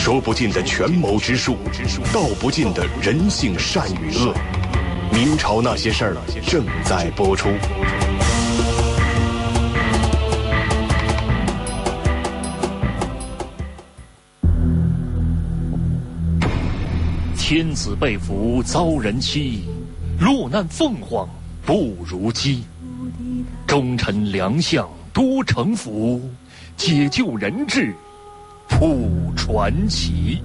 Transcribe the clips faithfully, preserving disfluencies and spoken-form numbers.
说不尽的权谋之术，道不尽的人性善与恶。明朝那些事儿正在播出。 天子被俘遭人欺，落难凤凰不如鸡。忠臣良相多城府，解救人质谱传奇。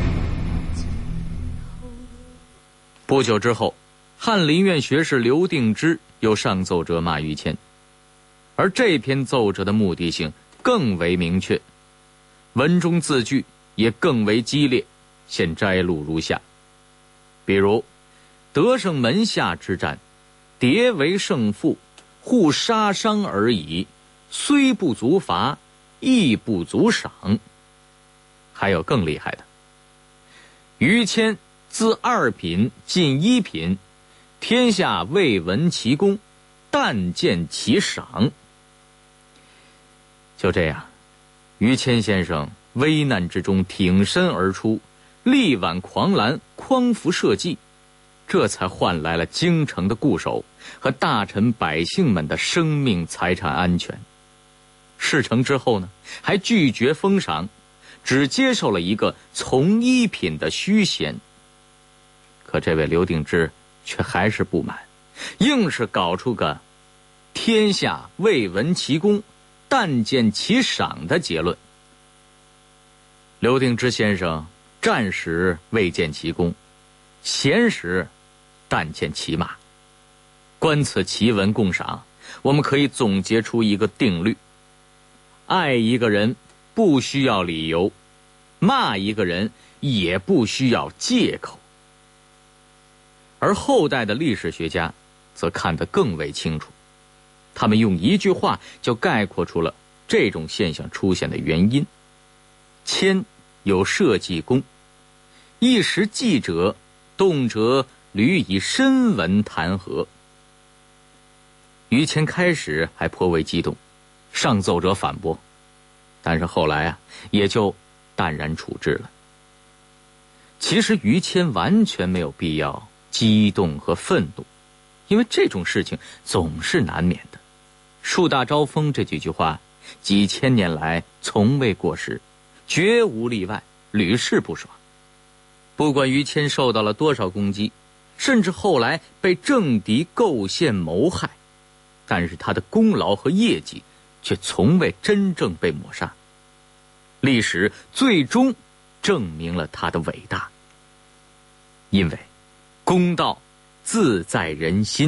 不久之后，翰林院学士刘定之又上奏折骂于谦，而这篇奏折的目的性更为明确，文中字句也更为激烈，现摘录如下。比如得胜门下之战，迭为胜负，互杀伤而已，虽不足罚，亦不足赏。还有更厉害的，于谦自二品进一品，天下未闻其功，但见其赏。就这样，于谦先生危难之中挺身而出，力挽狂澜，匡扶社稷，这才换来了京城的固守和大臣百姓们的生命财产安全。事成之后呢，还拒绝封赏，只接受了一个从一品的虚衔。可这位刘定之却还是不满，硬是搞出个天下未闻其功，但见其赏的结论。刘定之先生战时未见其功，闲时但见其骂。观此奇文共赏，我们可以总结出一个定律：爱一个人不需要理由，骂一个人也不需要借口。而后代的历史学家则看得更为清楚，他们用一句话就概括出了这种现象出现的原因：谦有社稷功，一时记者，动辄屡以深文弹劾。于谦开始还颇为激动，上奏折反驳，但是后来啊，也就淡然处置了。其实于谦完全没有必要激动和愤怒，因为这种事情总是难免的。树大招风这几句话，几千年来从未过时，绝无例外，屡试不爽。不管于谦受到了多少攻击，甚至后来被政敌构陷谋害，但是他的功劳和业绩却从未真正被抹杀。历史最终证明了他的伟大，因为公道自在人心。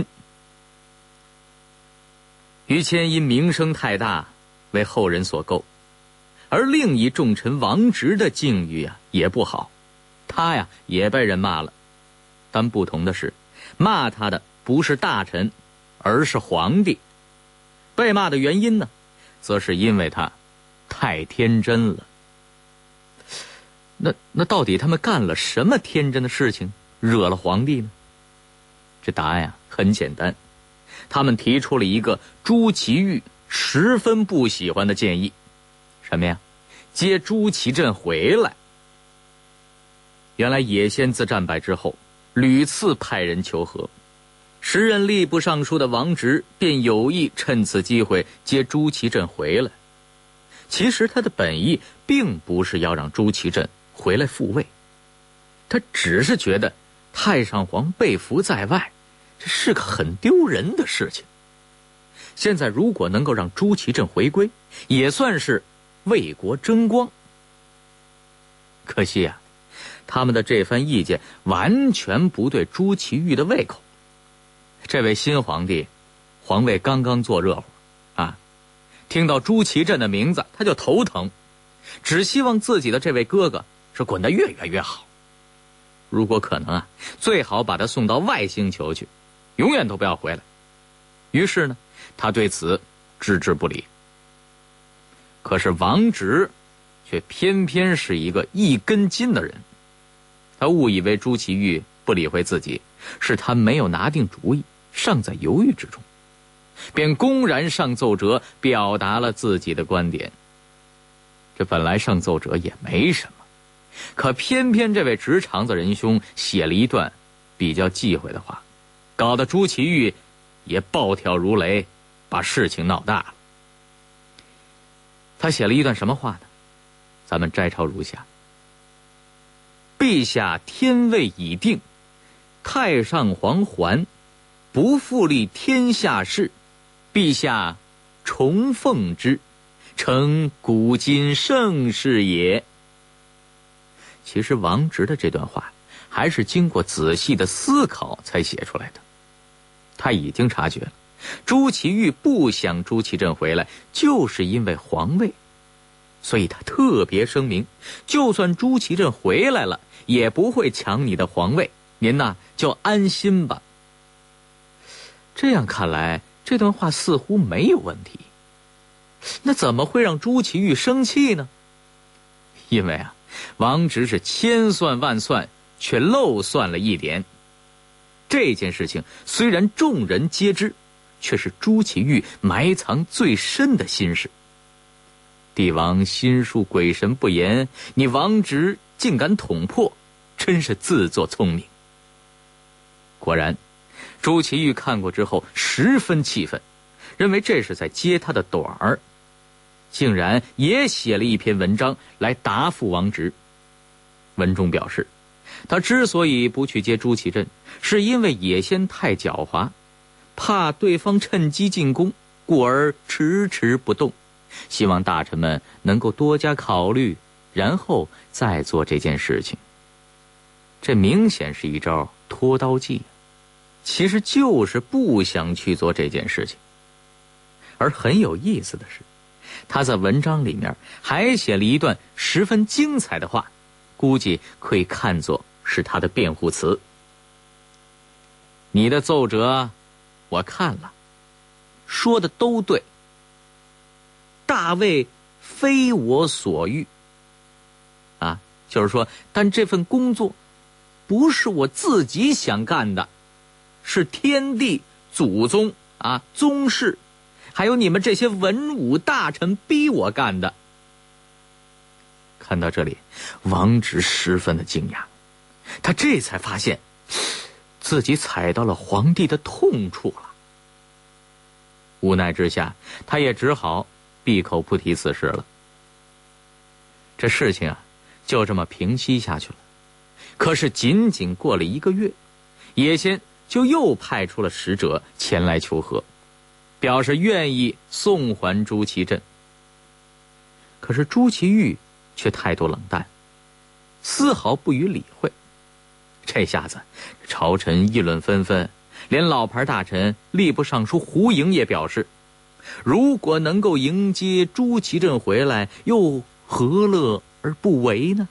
于谦因名声太大，为后人所构，而另一重臣王直的境遇啊也不好，他呀也被人骂了，但不同的是，骂他的不是大臣，而是皇帝。被骂的原因呢，则是因为他太天真了。那那到底他们干了什么天真的事情，惹了皇帝呢？这答案呀很简单，他们提出了一个朱祁钰十分不喜欢的建议，什么呀？接朱祁镇回来。原来野仙自战败之后，屡次派人求和，时任吏部尚书的王直便有意趁此机会接朱祁镇回来。其实他的本意并不是要让朱祁镇回来复位，他只是觉得太上皇被俘在外，这是个很丢人的事情。现在如果能够让朱祁镇回归，也算是为国争光。可惜啊，他们的这番意见完全不对朱祁钰的胃口。这位新皇帝，皇位刚刚坐热乎啊，听到朱祁镇的名字他就头疼，只希望自己的这位哥哥是滚得越远越好。如果可能啊，最好把他送到外星球去，永远都不要回来。于是呢，他对此置之不理。可是王直却偏偏是一个一根筋的人，他误以为朱祁钰不理会自己，是他没有拿定主意，尚在犹豫之中，便公然上奏折，表达了自己的观点。这本来上奏折也没什么， 可偏偏这位直肠子仁兄写了一段比较忌讳的话，搞得朱祁钰也暴跳如雷，把事情闹大了。他写了一段什么话呢？咱们摘抄如下：陛下天位已定，太上皇还，不复立天下事，陛下重奉之，诚古今盛世也。其实王直的这段话还是经过仔细的思考才写出来的。他已经察觉了，朱祁钰不想朱祁镇回来，就是因为皇位，所以他特别声明，就算朱祁镇回来了，也不会抢你的皇位，您呐就安心吧。这样看来，这段话似乎没有问题。那怎么会让朱祁钰生气呢？因为啊，王直是千算万算，却漏算了一点。这件事情虽然众人皆知，却是朱祁钰埋藏最深的心事。帝王心术鬼神不言，你王直竟敢捅破，真是自作聪明。果然，朱祁钰看过之后十分气愤，认为这是在揭他的短儿，竟然也写了一篇文章来答复王直。文中表示，他之所以不去接朱祁镇，是因为野先太狡猾，怕对方趁机进攻，故而迟迟不动，希望大臣们能够多加考虑，然后再做这件事情。这明显是一招拖刀计，其实就是不想去做这件事情。而很有意思的是，他在文章里面还写了一段十分精彩的话，估计可以看作是他的辩护词。你的奏折我看了，说的都对，大位非我所欲啊，就是说，但这份工作不是我自己想干的，是天地祖宗啊宗室还有你们这些文武大臣逼我干的。看到这里，王直十分的惊讶，他这才发现自己踩到了皇帝的痛处了。无奈之下，他也只好闭口不提此事了。这事情啊，就这么平息下去了。可是仅仅过了一个月，野先就又派出了使者前来求和，表示愿意送还朱祁镇。可是朱祁钰却态度冷淡，丝毫不予理会。这下子朝臣议论纷纷，连老牌大臣吏部尚书胡盈也表示，如果能够迎接朱祁镇回来，又何乐而不为呢？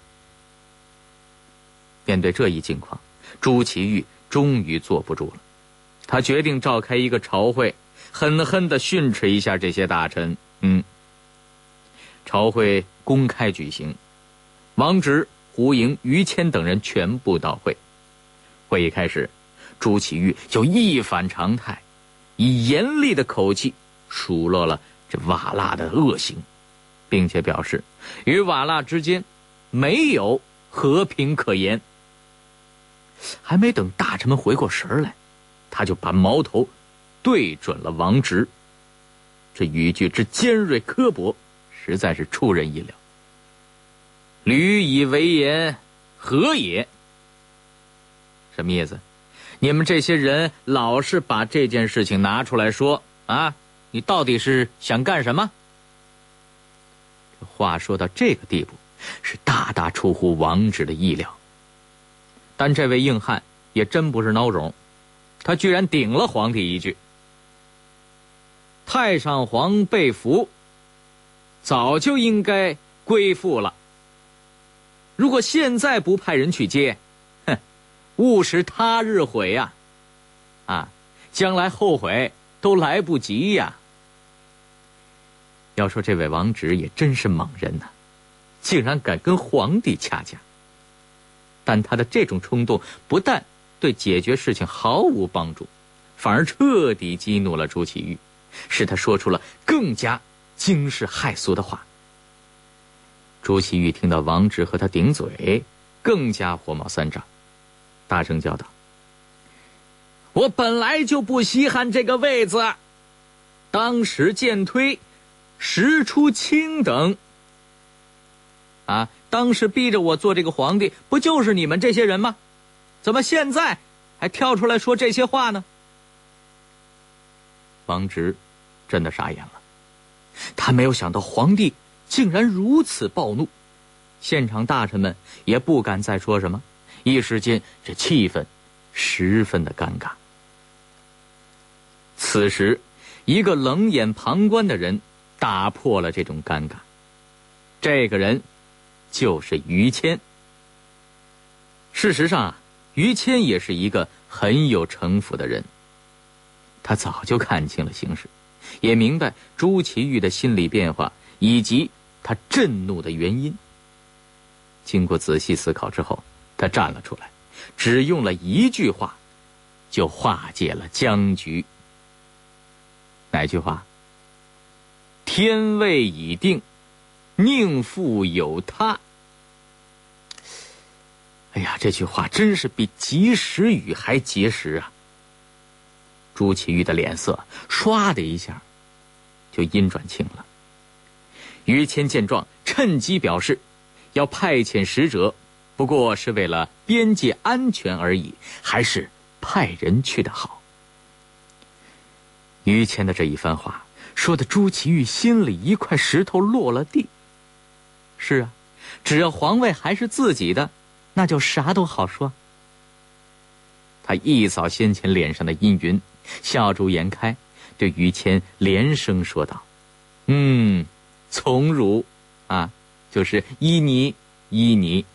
面对这一境况，朱祁钰终于坐不住了，他决定召开一个朝会，狠狠地训斥一下这些大臣。嗯，朝会公开举行，王直、胡盈、于谦等人全部到会。会议开始，朱祁钰就一反常态，以严厉的口气数落了这瓦剌的恶行，并且表示与瓦剌之间没有和平可言。还没等大臣们回过神来，他就把矛头对准了王直。这语句之尖锐刻薄，实在是出人意料。屡以为言，何也？什么意思？你们这些人老是把这件事情拿出来说啊，你到底是想干什么？这话说到这个地步，是大大出乎王直的意料。但这位硬汉也真不是孬种，他居然顶了皇帝一句：太上皇被俘，早就应该归附了。如果现在不派人去接，哼，勿使他日悔呀！啊，将来后悔都来不及呀！要说这位王直也真是猛人呐，竟然敢跟皇帝掐架。但他的这种冲动不但对解决事情毫无帮助，反而彻底激怒了朱祁钰，使他说出了更加惊世骇俗的话。 朱祁钰听到王直和他顶嘴，更加火冒三丈，大声叫道：我本来就不稀罕这个位子，当时渐推，时出卿等。啊，当时逼着我做这个皇帝，不就是你们这些人吗？怎么现在还跳出来说这些话呢？王直真的傻眼了，他没有想到皇帝竟然如此暴怒，现场大臣们也不敢再说什么，一时间这气氛十分的尴尬。此时，一个冷眼旁观的人打破了这种尴尬，这个人就是于谦。事实上啊，于谦也是一个很有城府的人，他早就看清了形势，也明白朱祁钰的心理变化以及他震怒的原因。经过仔细思考之后，他站了出来，只用了一句话就化解了僵局。哪句话？天位已定，宁复有他。哎呀，这句话真是比及时雨还及时啊！朱祁钰的脸色唰的一下就阴转晴了。于谦见状，趁机表示要派遣使者，不过是为了边界安全而已，还是派人去的好。于谦的这一番话说的朱祁钰心里一块石头落了地。是啊，只要皇位还是自己的，那就啥都好说。他一扫先前脸上的阴云，笑逐颜开，对于谦连声说道：嗯，从汝啊，就是依你依你。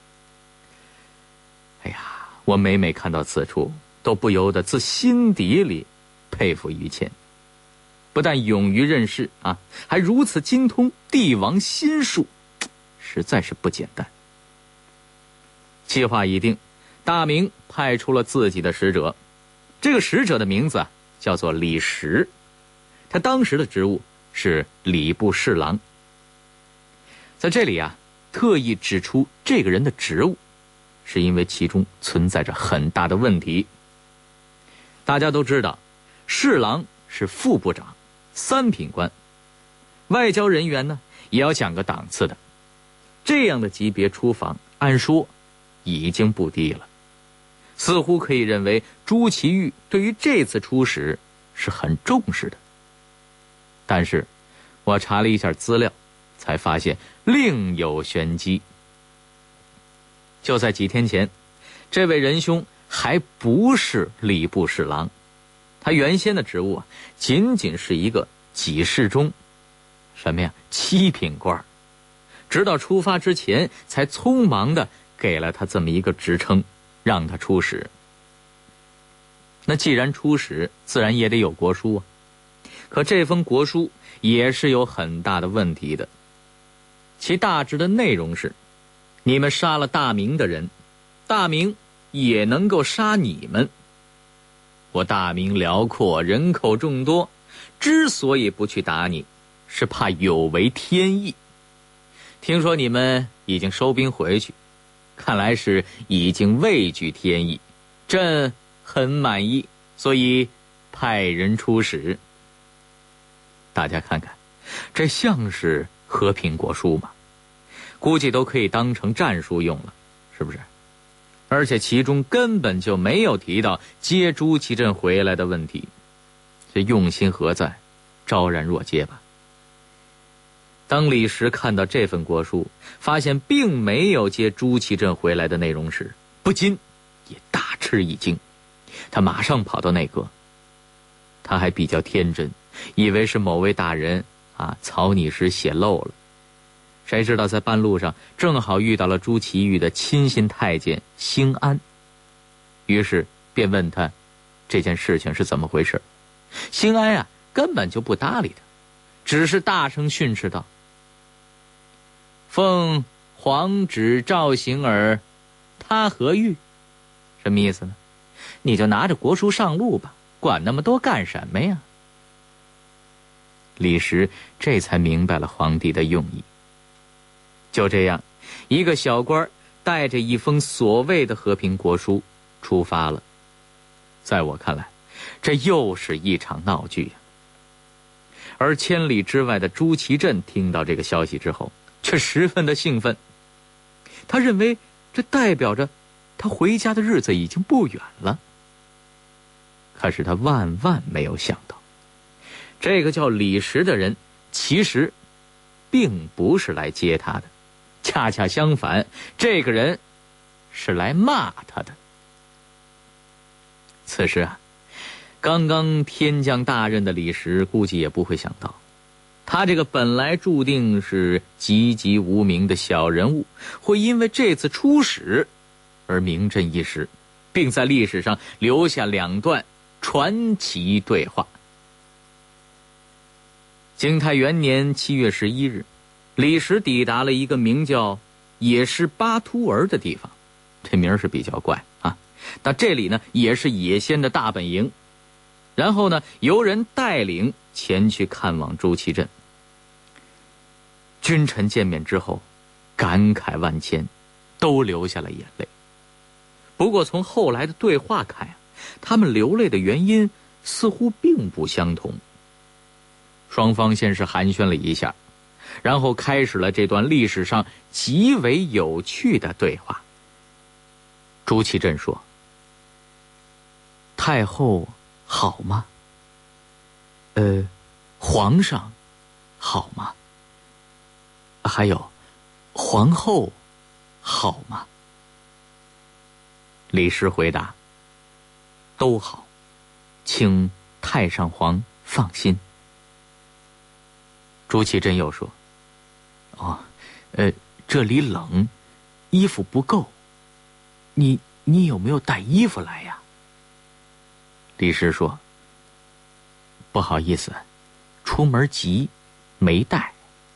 哎呀，我每每看到此处，都不由得自心底里佩服于谦，不但勇于任事啊，还如此精通帝王心术，实在是不简单。计划已定，大明派出了自己的使者，这个使者的名字啊叫做李实，他当时的职务是礼部侍郎。在这里啊，特意指出这个人的职务，是因为其中存在着很大的问题。大家都知道，侍郎是副部长，三品官，外交人员呢也要讲个档次的，这样的级别出访，按说已经不低了，似乎可以认为朱祁钰对于这次出使是很重视的。但是我查了一下资料，才发现另有玄机。就在几天前，这位仁兄还不是礼部侍郎，他原先的职务啊，仅仅是一个给事中，什么呀，七品官，直到出发之前才匆忙的给了他这么一个职称，让他出使。那既然出使，自然也得有国书啊。可这封国书也是有很大的问题的，其大致的内容是：你们杀了大明的人，大明也能够杀你们。我大明辽阔，人口众多，之所以不去打你，是怕有违天意。听说你们已经收兵回去，看来是已经畏惧天意，朕很满意，所以派人出使。大家看看，这像是和平国书吗？估计都可以当成战书用了，是不是？而且其中根本就没有提到接朱祁镇回来的问题，这用心何在？昭然若揭吧。当李实看到这份国书，发现并没有接朱祁镇回来的内容时，不禁也大吃一惊。他马上跑到内阁，他还比较天真，以为是某位大人啊草拟时写漏了。谁知道在半路上正好遇到了朱祁钰的亲信太监兴安，于是便问他这件事情是怎么回事。兴安啊根本就不搭理他，只是大声训斥道：奉皇旨召行耳，他何欲？什么意思呢？你就拿着国书上路吧，管那么多干什么呀？李实这才明白了皇帝的用意。 就这样，一个小官带着一封所谓的和平国书出发了。在我看来，这又是一场闹剧呀。而千里之外的朱祁镇听到这个消息之后，却十分的兴奋。他认为这代表着他回家的日子已经不远了。可是他万万没有想到，这个叫李石的人其实并不是来接他的，恰恰相反，这个人是来骂他的。此时啊，刚刚天降大任的李石估计也不会想到，他这个本来注定是籍籍无名的小人物，会因为这次出使而名震一时，并在历史上留下两段传奇对话。景泰元年七月十一日，李石抵达了一个名叫也是巴突儿的地方，这名儿是比较怪啊。那这里呢，也是野仙的大本营。然后呢，由人带领前去看望朱祁镇。君臣见面之后，感慨万千，都流下了眼泪。不过从后来的对话看啊，他们流泪的原因似乎并不相同。双方先是寒暄了一下，然后开始了这段历史上极为有趣的对话。朱祁镇说：“太后好吗？呃，皇上好吗？还有，皇后好吗？”李石回答：“都好，请太上皇放心。”朱祁镇又说：“哦，呃，这里冷，衣服不够，你你有没有带衣服来呀？”李石说：“不好意思，出门急，没带。”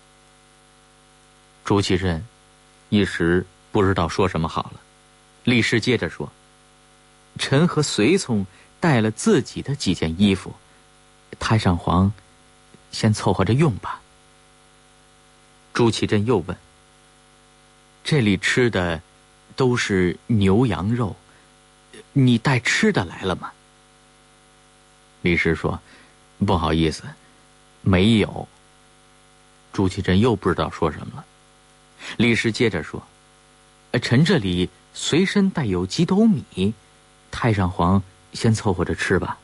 朱祁镇一时不知道说什么好了。李石接着说：“臣和随从带了自己的几件衣服，太上皇先凑合着用吧。”朱祁镇又问：“这里吃的都是牛羊肉，你带吃的来了吗？”李石说：“不好意思，没有。”朱祁镇又不知道说什么了。李石接着说：“臣这里随身带有几斗米，太上皇先凑合着吃吧。”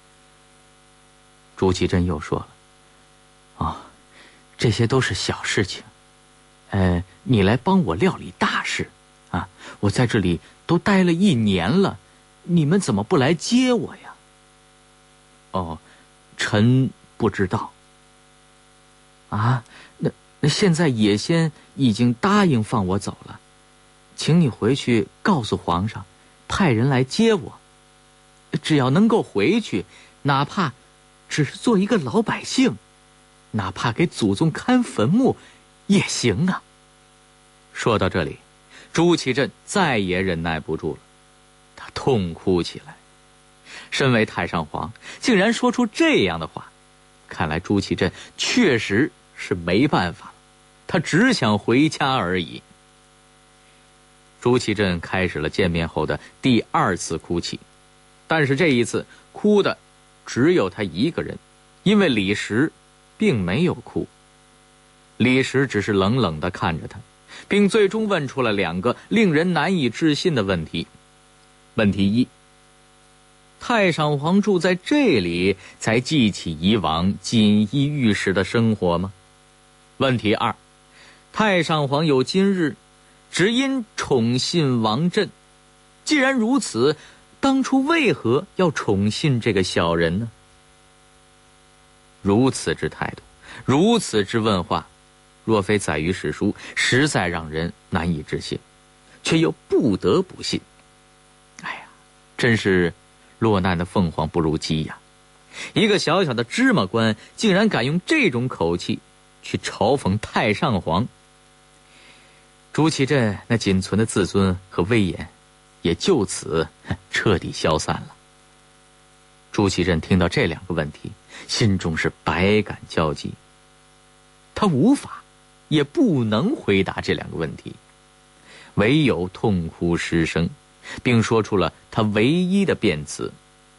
朱祁镇又说了：“哦，这些都是小事情，呃，你来帮我料理大事啊！我在这里都待了一年了，你们怎么不来接我呀？”“哦，臣不知道。”“啊，那那现在野仙已经答应放我走了，请你回去告诉皇上，派人来接我。只要能够回去，哪怕只是做一个老百姓，哪怕给祖宗看坟墓也行啊。”说到这里，朱祁镇再也忍耐不住了，他痛哭起来。身为太上皇，竟然说出这样的话，看来朱祁镇确实是没办法了，他只想回家而已。朱祁镇开始了见面后的第二次哭泣，但是这一次哭的只有他一个人，因为李石并没有哭。李石只是冷冷地看着他，并最终问出了两个令人难以置信的问题。问题一：太上皇住在这里，才记起以往锦衣玉食的生活吗？问题二：太上皇有今日，只因宠信王振。既然如此，当初为何要宠信这个小人呢？如此之态度，如此之问话，若非载于史书，实在让人难以置信，却又不得不信。哎呀，真是落难的凤凰不如鸡呀！一个小小的芝麻官，竟然敢用这种口气去嘲讽太上皇。朱祁镇那仅存的自尊和威严，也就此彻底消散了。朱祁镇听到这两个问题，心中是百感交集。他无法也不能回答这两个问题，唯有痛哭失声，并说出了他唯一的辩词：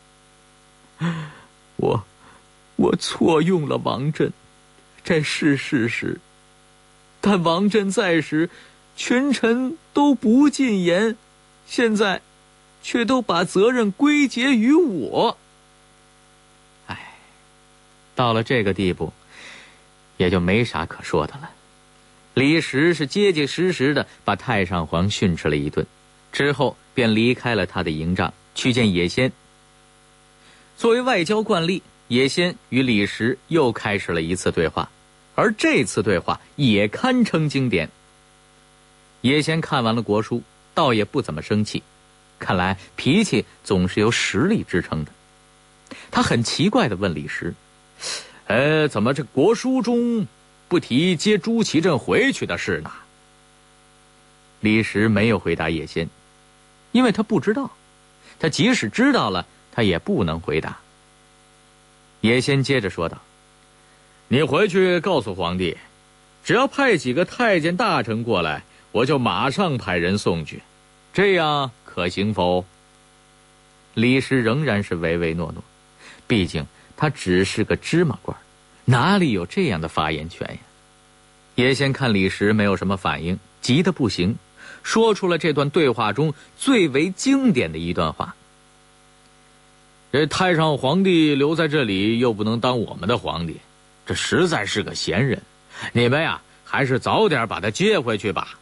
我我错用了王振，这是事实。但王振在时，群臣都不进言，现在却都把责任归结于我。唉，到了这个地步，也就没啥可说的了。李实是结结实实的把太上皇训斥了一顿，之后便离开了他的营帐，去见野先。作为外交惯例，野先与李实又开始了一次对话，而这次对话也堪称经典。野先看完了国书，倒也不怎么生气，看来脾气总是由实力支撑的。他很奇怪地问李实：呃，怎么这国书中不提接朱祁镇回去的事呢？李实没有回答野先，因为他不知道，他即使知道了，他也不能回答。野先接着说道：你回去告诉皇帝，只要派几个太监大臣过来，我就马上派人送去，这样可行否？李实仍然是唯唯诺诺，毕竟他只是个芝麻官，哪里有这样的发言权呀？野先看李实没有什么反应，急得不行，说出了这段对话中最为经典的一段话：这太上皇帝留在这里又不能当我们的皇帝，这实在是个闲人，你们呀还是早点把他接回去吧。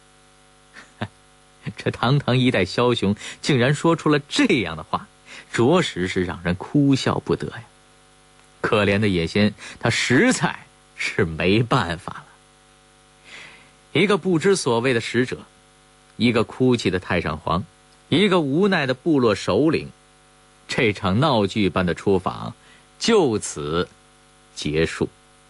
这堂堂一代枭雄竟然说出了这样的话，着实是让人哭笑不得呀。可怜的野先，他实在是没办法了。一个不知所谓的使者，一个哭泣的太上皇，一个无奈的部落首领，这场闹剧般的出访就此结束。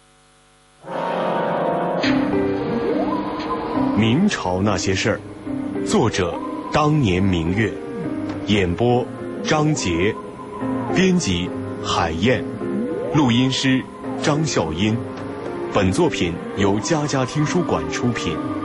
明朝那些事儿，作者当年明月，演播张杰，编辑海燕，录音师张笑音。本作品由佳佳听书馆出品。